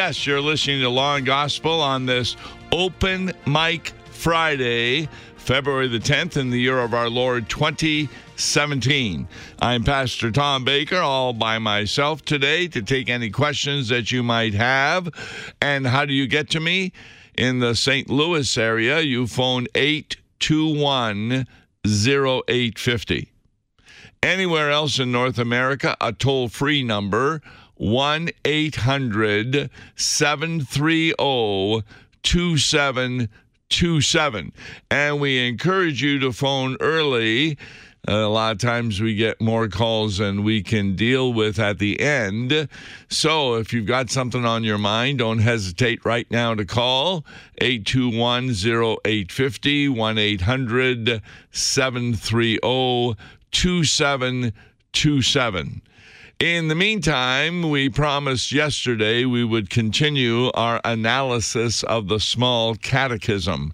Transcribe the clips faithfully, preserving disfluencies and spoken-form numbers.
Yes, you're listening to Law and Gospel on this Open Mic Friday, February the tenth, in the year of our Lord twenty seventeen. I'm Pastor Tom Baker, all by myself today to take any questions that you might have. And how do you get to me? In the Saint Louis area, you phone eight two one, oh eight five oh. Anywhere else in North America, a toll-free number, one eight hundred, seven three zero, two seven two seven. And we encourage you to phone early. Uh, a lot of times we get more calls than we can deal with at the end. So if you've got something on your mind, don't hesitate right now to call eight two one, oh eight five oh, one eight hundred, seven three zero, two seven two seven. In the meantime, we promised yesterday we would continue our analysis of the Small Catechism.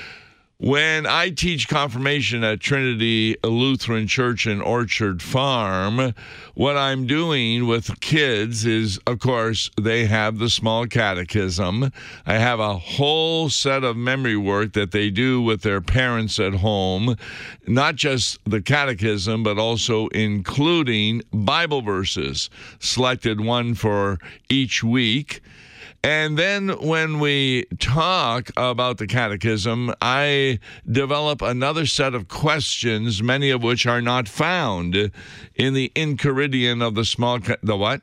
When I teach confirmation at Trinity Lutheran Church in Orchard Farm, what I'm doing with kids is, of course, they have the Small Catechism. I have a whole set of memory work that they do with their parents at home, not just the catechism, but also including Bible verses, selected one for each week. And then when we talk about the catechism, I develop another set of questions, many of which are not found in the Enchiridion of the small, ca- the what?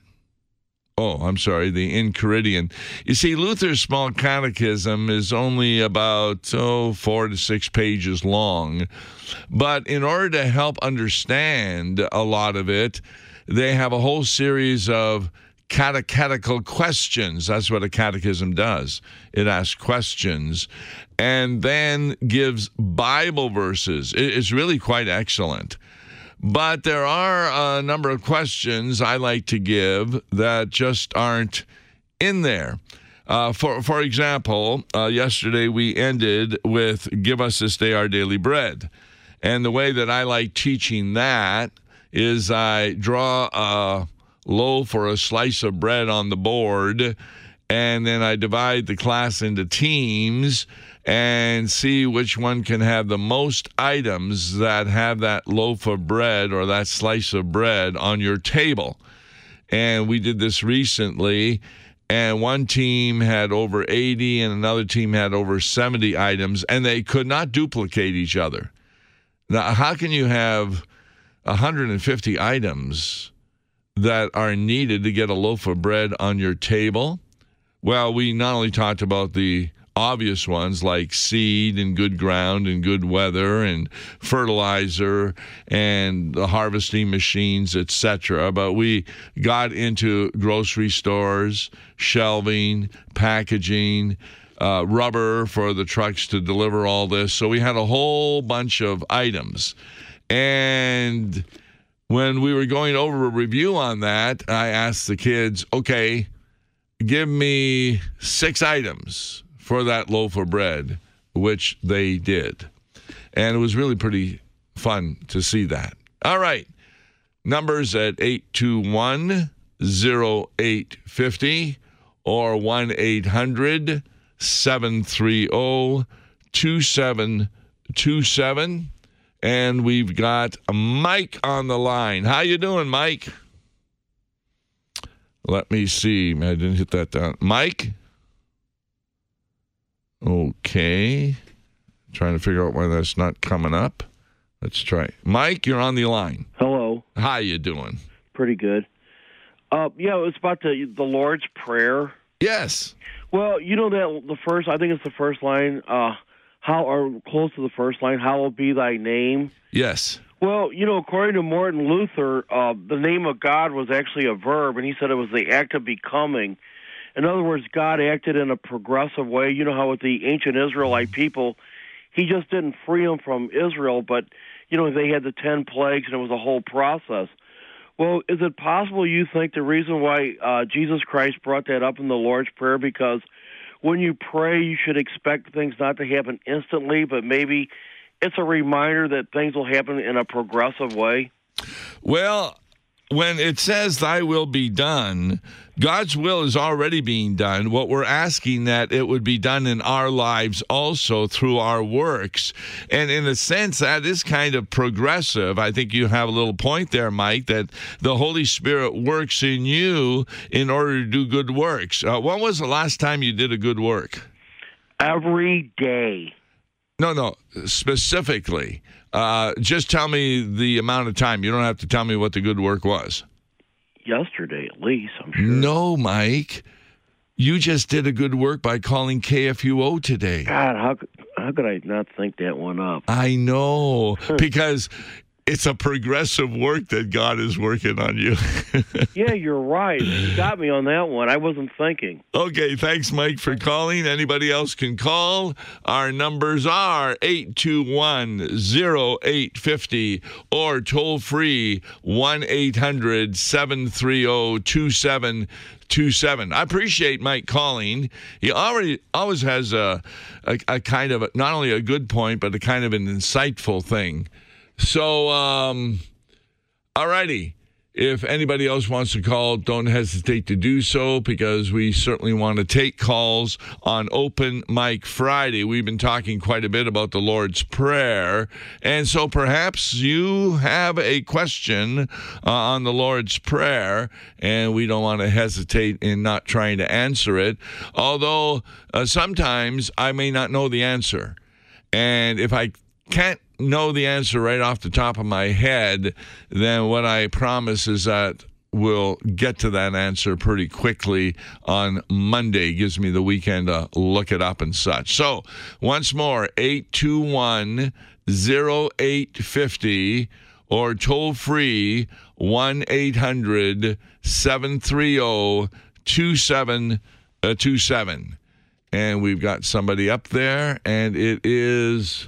Oh, I'm sorry, the Enchiridion. You see, Luther's Small Catechism is only about, oh, four to six pages long. But in order to help understand a lot of it, they have a whole series of catechetical questions. That's what a catechism does. It asks questions and then gives Bible verses. It's really quite excellent. But there are a number of questions I like to give that just aren't in there. Uh, for, for example, uh, yesterday we ended with Give Us This Day Our Daily Bread. And the way that I like teaching that is I draw a loaf or a slice of bread on the board, and then I divide the class into teams and see which one can have the most items that have that loaf of bread or that slice of bread on your table. And we did this recently, and one team had over eighty and another team had over seventy items, and they could not duplicate each other. Now, how can you have one hundred fifty items that are needed to get a loaf of bread on your table? Well, we not only talked about the obvious ones like seed and good ground and good weather and fertilizer and the harvesting machines, et cetera, but we got into grocery stores, shelving, packaging, uh, rubber for the trucks to deliver all this. So we had a whole bunch of items. And when we were going over a review on that, I asked the kids, okay, give me six items for that loaf of bread, which they did. And it was really pretty fun to see that. All right. Numbers at eight two one, oh eight five oh or one eight hundred, seven three zero, two seven two seven. And we've got Mike on the line. How you doing, Mike? Let me see. I didn't hit that down. Mike? Okay. Trying to figure out why that's not coming up. Let's try. Mike, you're on the line. Hello. How you doing? Pretty good. Uh, yeah, it was about the the Lord's Prayer. Yes. Well, you know that the first, I think it's the first line, uh, how or close to the first line, hallowed be thy name. Yes. Well, you know, according to Martin Luther, uh, the name of God was actually a verb, and he said it was the act of becoming. In other words, God acted in a progressive way. You know how with the ancient Israelite people, he just didn't free them from Israel, but, you know, they had the ten plagues, and it was a whole process. Well, is it possible you think the reason why uh, Jesus Christ brought that up in the Lord's Prayer, because when you pray, you should expect things not to happen instantly, but maybe it's a reminder that things will happen in a progressive way? Well, when it says thy will be done, God's will is already being done. What we're asking that it would be done in our lives also through our works. And in a sense, that is kind of progressive. I think you have a little point there, Mike, that the Holy Spirit works in you in order to do good works. Uh, when was the last time you did a good work? Every day. No, no, specifically. Uh, just tell me the amount of time. You don't have to tell me what the good work was. Yesterday, at least, I'm sure. No, Mike. You just did a good work by calling K F U O today. God, how could, how could I not think that one up? I know, because it's a progressive work that God is working on you. Yeah, you're right. You got me on that one. I wasn't thinking. Okay, thanks, Mike, for calling. Anybody else can call. Our numbers are eight two one, oh eight five oh or toll-free one eight hundred, seven three zero, two seven two seven. I appreciate Mike calling. He already always has a, a, a kind of, a, not only a good point, but a kind of an insightful thing. So, um, all righty. If anybody else wants to call, don't hesitate to do so, because we certainly want to take calls on Open Mic Friday. We've been talking quite a bit about the Lord's Prayer, and so perhaps you have a question uh, on the Lord's Prayer, and we don't want to hesitate in not trying to answer it, although uh, sometimes I may not know the answer. And if I can't know the answer right off the top of my head, then what I promise is that we'll get to that answer pretty quickly on Monday. It gives me the weekend to look it up and such. So once more, eight two one, oh eight five oh or toll free one eight hundred, seven three zero, two seven two seven. And we've got somebody up there, and it is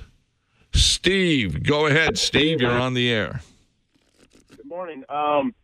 Steve. Go ahead, Steve. You're on the air. Good morning. Um,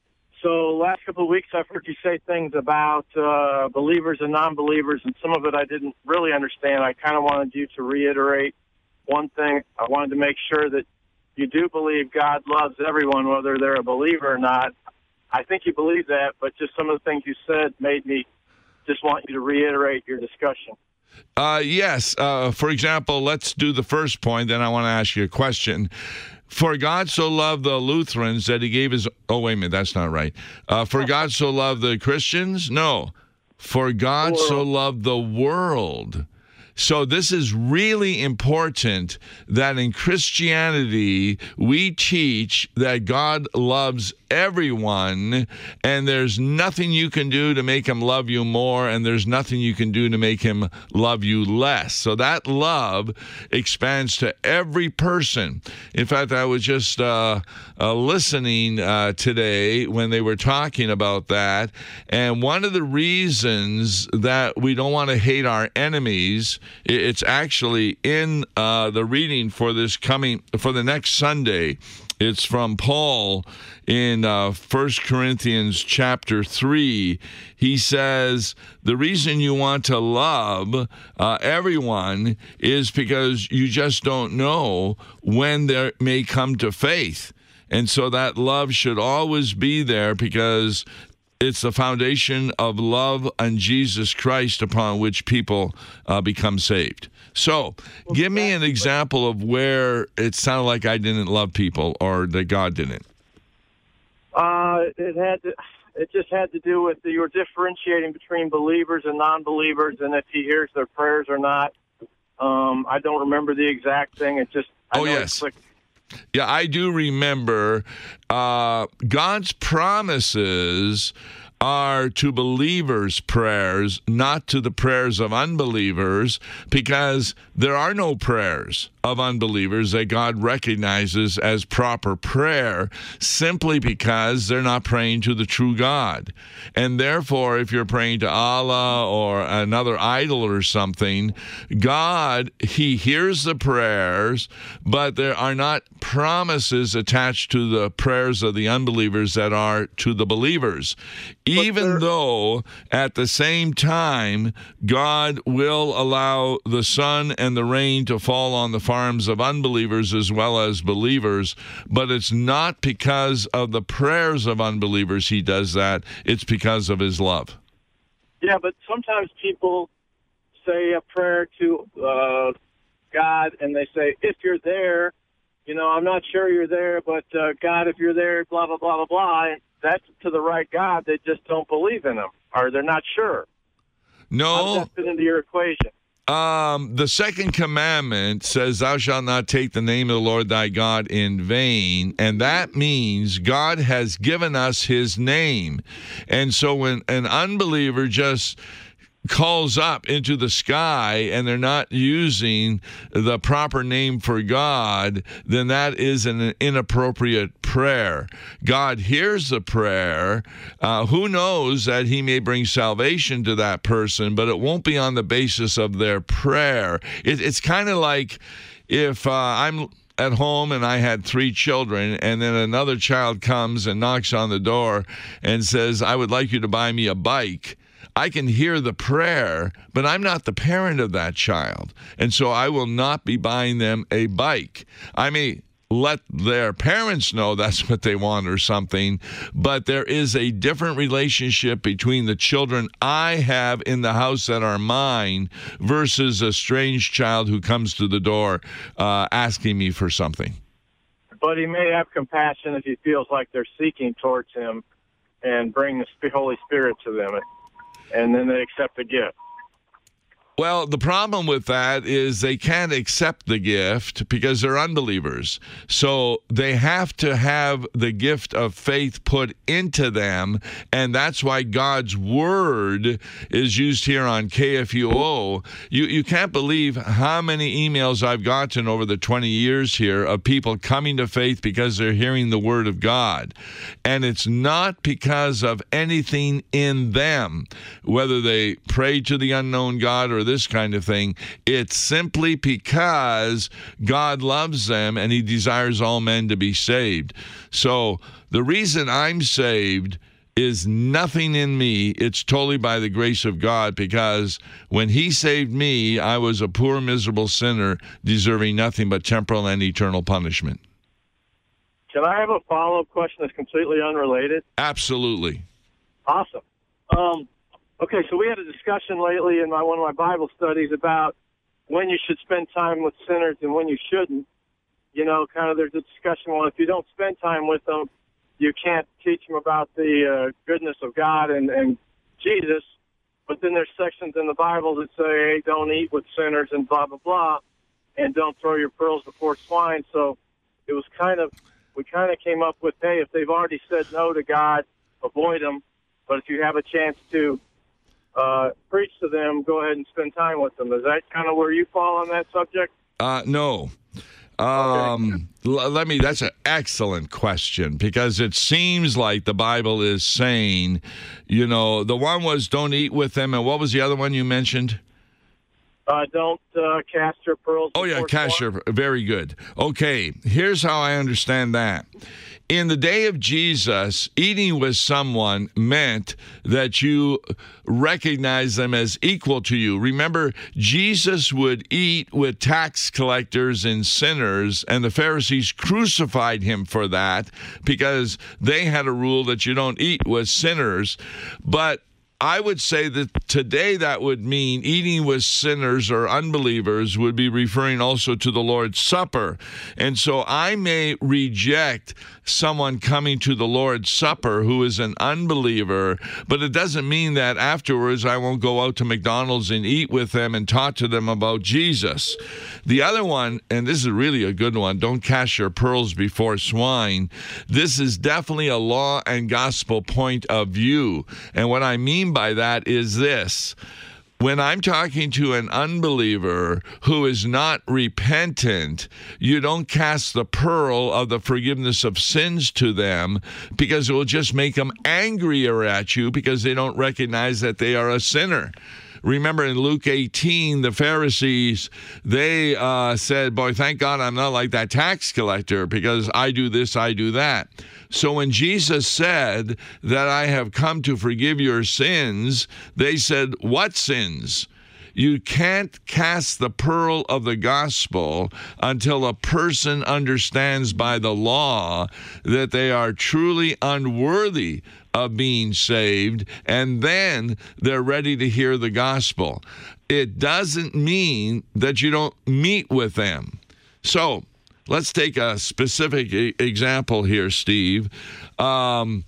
so last couple of weeks I've heard you say things about uh, believers and non-believers, and some of it I didn't really understand. I kind of wanted you to reiterate one thing. I wanted to make sure that you do believe God loves everyone, whether they're a believer or not. I think you believe that, but just some of the things you said made me just want you to reiterate your discussion. Uh, yes. Uh, for example, let's do the first point, then I want to ask you a question. For God so loved the Lutherans that he gave his... Oh, wait a minute, that's not right. Uh, for God so loved the Christians? No. For God so loved the world. So this is really important that in Christianity, we teach that God loves everyone, and there's nothing you can do to make him love you more, and there's nothing you can do to make him love you less. So that love expands to every person. In fact, I was just uh, uh, listening uh, today when they were talking about that, and one of the reasons that we don't want to hate our enemies, it's actually in uh, the reading for this coming, for the next Sunday. It's from Paul in uh, First Corinthians chapter three. He says, the reason you want to love uh, everyone is because you just don't know when they may come to faith. And so that love should always be there, because it's the foundation of love on Jesus Christ upon which people uh, become saved. So, give me an example of where it sounded like I didn't love people, or that God didn't. Uh, it had to, it just had to do with the, you were differentiating between believers and non-believers, and if he hears their prayers or not. Um, I don't remember the exact thing. It just I oh know yes. It Yeah, I do remember. Uh, God's promises are to believers' prayers, not to the prayers of unbelievers, because there are no prayers of unbelievers that God recognizes as proper prayer, simply because they're not praying to the true God. And therefore, if you're praying to Allah or another idol or something, God, he hears the prayers, but there are not promises attached to the prayers of the unbelievers that are to the believers. even though at the same time God will allow the sun and the rain to fall on the farms of unbelievers as well as believers, but it's not because of the prayers of unbelievers he does that. It's because of his love. Yeah, but sometimes people say a prayer to uh, God, and they say, if you're there, you know, I'm not sure you're there, but uh, God, if you're there, blah, blah, blah, blah, blah. And that's to the right God. They just don't believe in him, or they're not sure. No. How does that fit into your equation? Um, the second commandment says, thou shalt not take the name of the Lord thy God in vain. And that means God has given us his name. And so when an unbeliever just calls up into the sky and they're not using the proper name for God, then that is an inappropriate prayer. God hears the prayer. Uh, who knows that he may bring salvation to that person, but it won't be on the basis of their prayer. It, it's kind of like if uh, I'm at home and I had three children, and then another child comes and knocks on the door and says, I would like you to buy me a bike. I can hear the prayer, but I'm not the parent of that child. And so I will not be buying them a bike. I may let their parents know that's what they want or something, but there is a different relationship between the children I have in the house that are mine versus a strange child who comes to the door uh, asking me for something. But he may have compassion if he feels like they're seeking towards him and bring the Holy Spirit to them. And then they accept the gift. Well, the problem with that is they can't accept the gift because they're unbelievers. So they have to have the gift of faith put into them, and that's why God's word is used here on K F U O. You, you can't believe how many emails I've gotten over the twenty years here of people coming to faith because they're hearing the word of God. And it's not because of anything in them, whether they pray to the unknown God or this kind of thing. It's simply because God loves them and he desires all men to be saved. So the reason I'm saved is nothing in me. It's totally by the grace of God, because when he saved me, I was a poor, miserable sinner deserving nothing but temporal and eternal punishment. Can I have a follow-up question that's completely unrelated? Absolutely. Awesome. Um, okay, so we had a discussion lately in my, one of my Bible studies about when you should spend time with sinners and when you shouldn't. You know, kind of there's a discussion, well, if you don't spend time with them, you can't teach them about the uh, goodness of God and, and Jesus. But then there's sections in the Bible that say, hey, don't eat with sinners and blah, blah, blah, and don't throw your pearls before swine. So it was kind of, we kind of came up with, hey, if they've already said no to God, avoid them. But if you have a chance to uh, preach to them, go ahead and spend time with them. Is that kind of where you fall on that subject? Uh, no. Um, okay. l- let me, that's an excellent question, because it seems like the Bible is saying, you know, the one was don't eat with them. And what was the other one you mentioned? Uh, don't uh, cast your pearls. Oh, yeah, cast your, very good. Okay, here's how I understand that. In the day of Jesus, eating with someone meant that you recognize them as equal to you. Remember, Jesus would eat with tax collectors and sinners, and the Pharisees crucified him for that because they had a rule that you don't eat with sinners. But I would say that today that would mean eating with sinners or unbelievers would be referring also to the Lord's Supper. And so I may reject someone coming to the Lord's Supper who is an unbeliever, but it doesn't mean that afterwards I won't go out to McDonald's and eat with them and talk to them about Jesus. The other one, and this is really a good one, don't cast your pearls before swine. This is definitely a law and gospel point of view. And what I mean by that is this. When I'm talking to an unbeliever who is not repentant, you don't cast the pearl of the forgiveness of sins to them, because it will just make them angrier at you because they don't recognize that they are a sinner. remember in Luke eighteen, the Pharisees, they uh, said, boy, thank God I'm not like that tax collector because I do this, I do that. So when Jesus said that I have come to forgive your sins, they said, what sins? You can't cast the pearl of the gospel until a person understands by the law that they are truly unworthy of being saved, and then they're ready to hear the gospel. It doesn't mean that you don't meet with them. So let's take a specific e- example here, Steve. Um,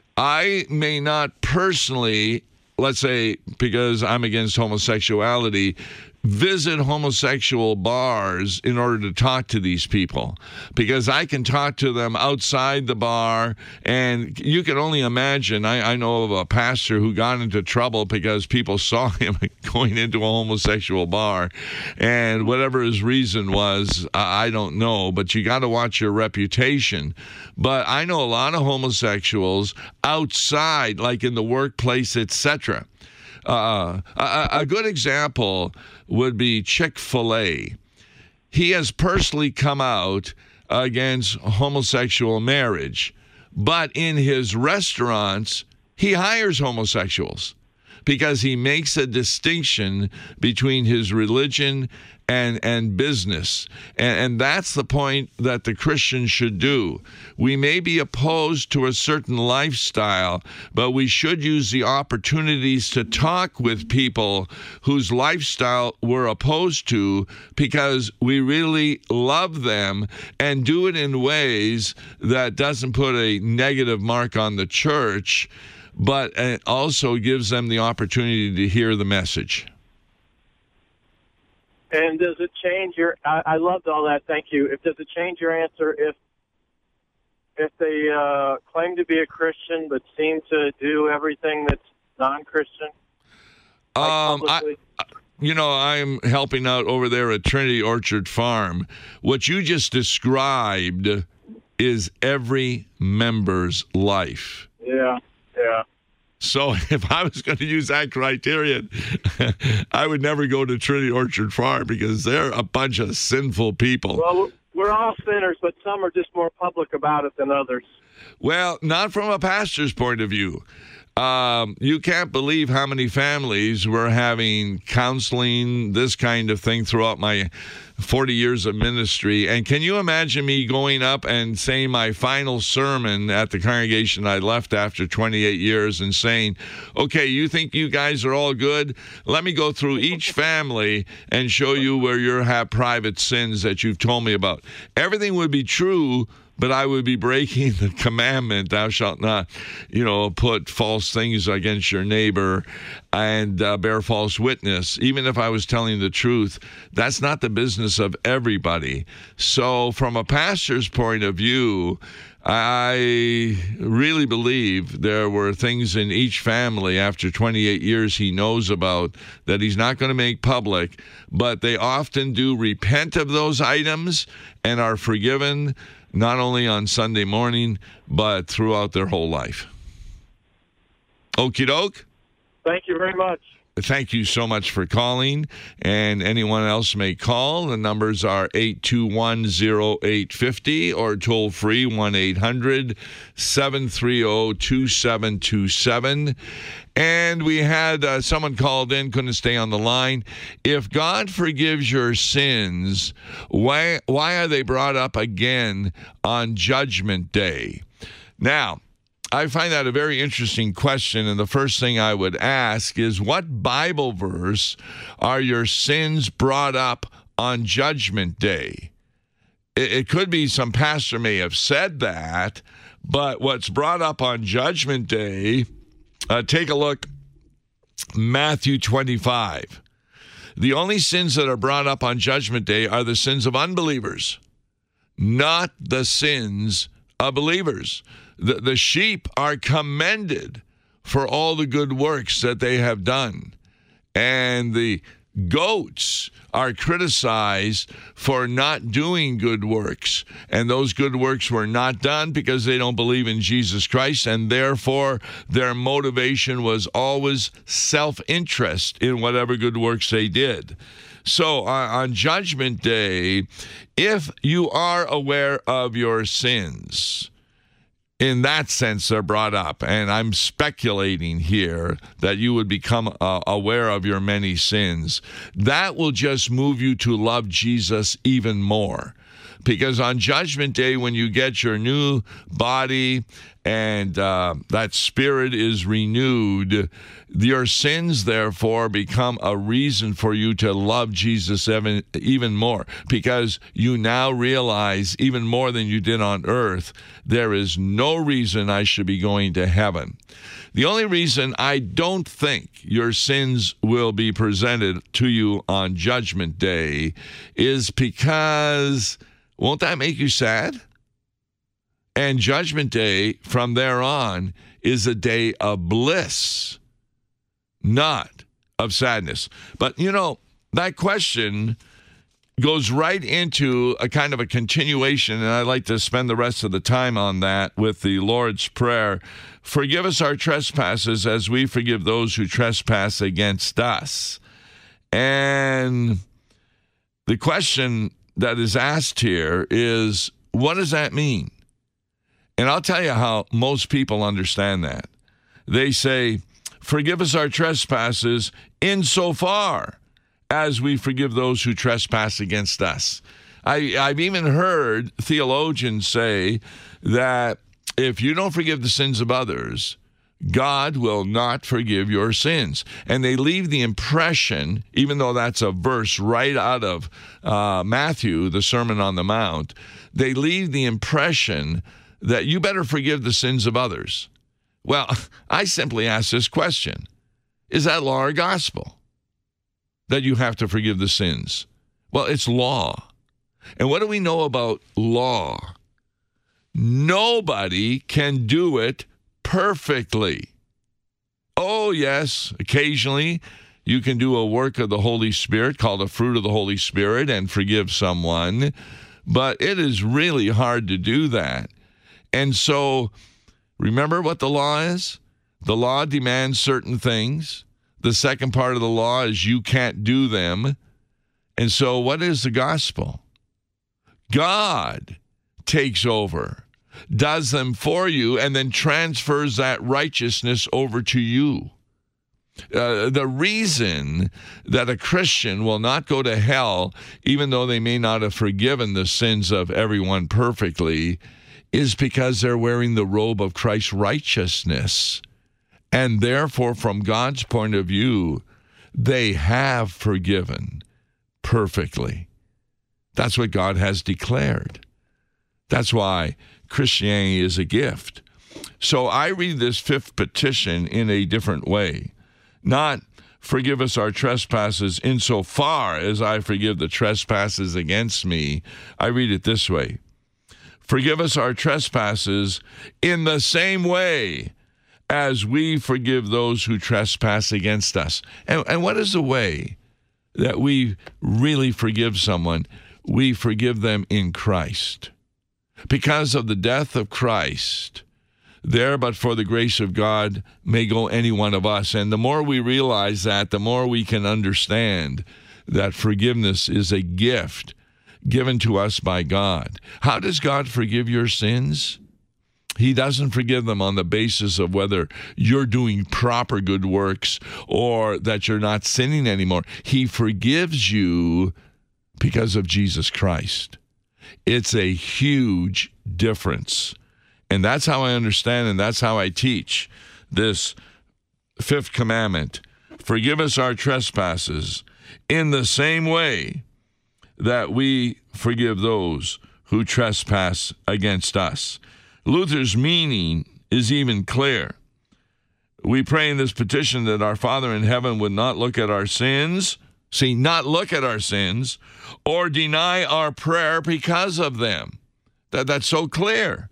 I may not personally, let's say, because I'm against homosexuality, visit homosexual bars in order to talk to these people, because I can talk to them outside the bar. And you can only imagine, I, I know of a pastor who got into trouble because people saw him going into a homosexual bar, and whatever his reason was, I, I don't know, but you got to watch your reputation. But I know a lot of homosexuals outside, like in the workplace, et cetera. Uh, a, a good example would be Chick-fil-A. He has personally come out against homosexual marriage, but in his restaurants, he hires homosexuals because he makes a distinction between his religion and and business. And, and that's the point that the Christian should do. We may be opposed to a certain lifestyle, but we should use the opportunities to talk with people whose lifestyle we're opposed to, because we really love them, and do it in ways that doesn't put a negative mark on the church, but it also gives them the opportunity to hear the message. And does it change your? I, I loved all that. Thank you. If does it change your answer if if they uh, claim to be a Christian but seem to do everything that's non-Christian? Like um, I, you know, I'm helping out over there at Trinity Orchard Farm. What you just described is every member's life. Yeah, yeah. So if I was going to use that criterion, I would never go to Trinity Orchard Farm, because they're a bunch of sinful people. Well, we're all sinners, but some are just more public about it than others. Well, not from a pastor's point of view. Um, you can't believe how many families were having counseling, this kind of thing, throughout my forty years of ministry. And can you imagine me going up and saying my final sermon at the congregation I left after twenty-eight years and saying, okay, you think you guys are all good? Let me go through each family and show you where you have private sins that you've told me about. Everything would be true, but I would be breaking the commandment, thou shalt not, you know, put false things against your neighbor and uh, bear false witness. Even if I was telling the truth, that's not the business of everybody. So from a pastor's point of view, I really believe there were things in each family after twenty-eight years he knows about that he's not going to make public, but they often do repent of those items and are forgiven, not only on Sunday morning, but throughout their whole life. Okie doke. Thank you very much. Thank you so much for calling, and anyone else may call. The numbers are eight two one, oh eight five oh or toll free one eight hundred, seven three zero, two seven two seven. And we had uh, someone called in, couldn't stay on the line. If God forgives your sins, why why are they brought up again on Judgment Day? Now, I find that a very interesting question, and the first thing I would ask is, what Bible verse are your sins brought up on Judgment Day? It, it could be some pastor may have said that, but what's brought up on Judgment Day, uh, take a look, Matthew twenty-five. The only sins that are brought up on Judgment Day are the sins of unbelievers, not the sins of believers. The, the sheep are commended for all the good works that they have done. And the Goats are criticized for not doing good works, and those good works were not done because they don't believe in Jesus Christ, and therefore their motivation was always self-interest in whatever good works they did. So uh, on Judgment Day, if you are aware of your sins, in that sense, they're brought up. And I'm speculating here that you would become uh, aware of your many sins. That will just move you to love Jesus even more. Because on Judgment Day, when you get your new body and uh, that spirit is renewed, your sins, therefore, become a reason for you to love Jesus even, even more. Because you now realize, even more than you did on earth, there is no reason I should be going to heaven. The only reason I don't think your sins will be presented to you on Judgment Day is because... won't that make you sad? And Judgment Day, from there on, is a day of bliss, not of sadness. But, you know, that question goes right into a kind of a continuation, and I'd like to spend the rest of the time on that with the Lord's Prayer. Forgive us our trespasses as we forgive those who trespass against us. And the question that is asked here is, what does that mean? And I'll tell you how most people understand that. They say, forgive us our trespasses insofar as we forgive those who trespass against us. I, I've even heard theologians say that if you don't forgive the sins of others, God will not forgive your sins. And they leave the impression, even though that's a verse right out of uh, Matthew, the Sermon on the Mount, they leave the impression that you better forgive the sins of others. Well, I simply ask this question. Is that law or gospel? That you have to forgive the sins? Well, it's law. And what do we know about law? Nobody can do it perfectly. Oh, yes, occasionally you can do a work of the Holy Spirit called a fruit of the Holy Spirit and forgive someone, but it is really hard to do that. And so, remember what the law is? The law demands certain things. The second part of the law is you can't do them. And so, what is the gospel? God takes over, does them for you, and then transfers that righteousness over to you. Uh, the reason that a Christian will not go to hell, even though they may not have forgiven the sins of everyone perfectly, is because they're wearing the robe of Christ's righteousness. And therefore, from God's point of view, they have forgiven perfectly. That's what God has declared. That's why Christianity is a gift. So I read this fifth petition in a different way. Not forgive us our trespasses insofar as I forgive the trespasses against me. I read it this way. Forgive us our trespasses in the same way as we forgive those who trespass against us. And, and what is the way that we really forgive someone? We forgive them in Christ. Because of the death of Christ, there but for the grace of God may go any one of us. And the more we realize that, the more we can understand that forgiveness is a gift given to us by God. How does God forgive your sins? He doesn't forgive them on the basis of whether you're doing proper good works or that you're not sinning anymore. He forgives you because of Jesus Christ. It's a huge difference. And that's how I understand and that's how I teach this fifth commandment. Forgive us our trespasses in the same way that we forgive those who trespass against us. Luther's meaning is even clear. We pray in this petition that our Father in heaven would not look at our sins, see, not look at our sins, or deny our prayer because of them. That, that's so clear.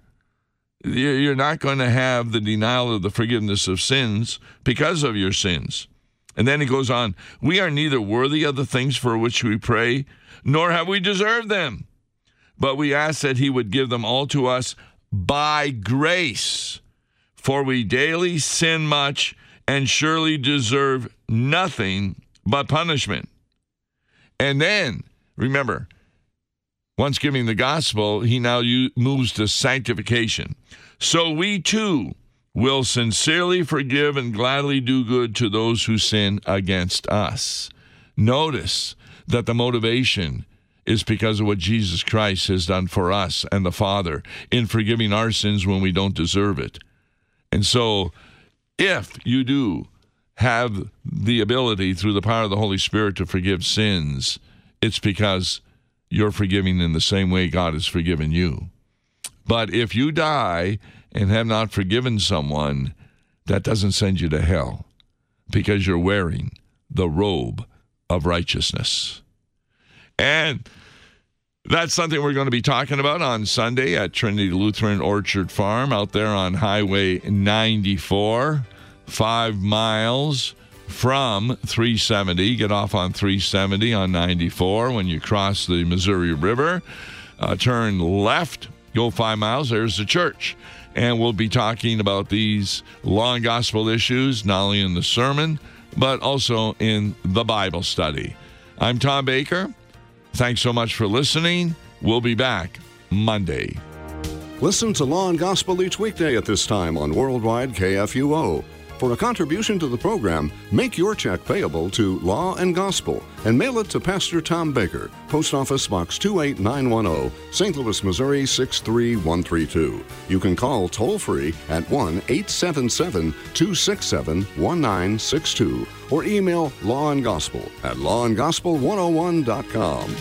You're not going to have the denial of the forgiveness of sins because of your sins. And then he goes on, we are neither worthy of the things for which we pray, nor have we deserved them. But we ask that he would give them all to us by grace. For we daily sin much and surely deserve nothing but punishment. And then, remember, once giving the gospel, he now moves to sanctification. So we too will sincerely forgive and gladly do good to those who sin against us. Notice that the motivation is because of what Jesus Christ has done for us and the Father in forgiving our sins when we don't deserve it. And so, if you do have the ability through the power of the Holy Spirit to forgive sins, it's because you're forgiving in the same way God has forgiven you. But if you die and have not forgiven someone, that doesn't send you to hell, because you're wearing the robe of righteousness. And that's something we're going to be talking about on Sunday at Trinity Lutheran Orchard Farm out there on Highway ninety-four, five miles from three seventy. Get off on three seventy on ninety-four when you cross the Missouri River. Uh, turn left, go five miles, there's the church. And we'll be talking about these law and gospel issues, not only in the sermon, but also in the Bible study. I'm Tom Baker. Thanks so much for listening. We'll be back Monday. Listen to Law and Gospel each weekday at this time on Worldwide K F U O. For a contribution to the program, make your check payable to Law and Gospel and mail it to Pastor Tom Baker, Post Office Box two eight nine one zero, Saint Louis, Missouri six three one three two. You can call toll-free at one eight seven seven, two six seven, one nine six two or email Law and Gospel at law and gospel one oh one dot com.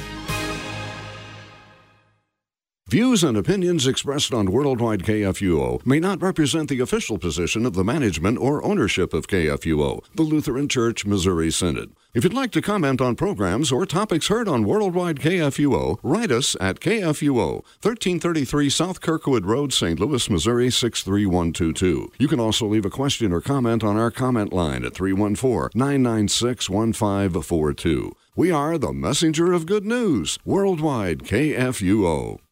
Views and opinions expressed on Worldwide K F U O may not represent the official position of the management or ownership of K F U O, the Lutheran Church Missouri Synod. If you'd like to comment on programs or topics heard on Worldwide K F U O, write us at K F U O, thirteen thirty-three South Kirkwood Road, Saint Louis, Missouri six three one two two. You can also leave a question or comment on our comment line at three one four, nine nine six, one five four two. We are the messenger of good news, Worldwide K F U O.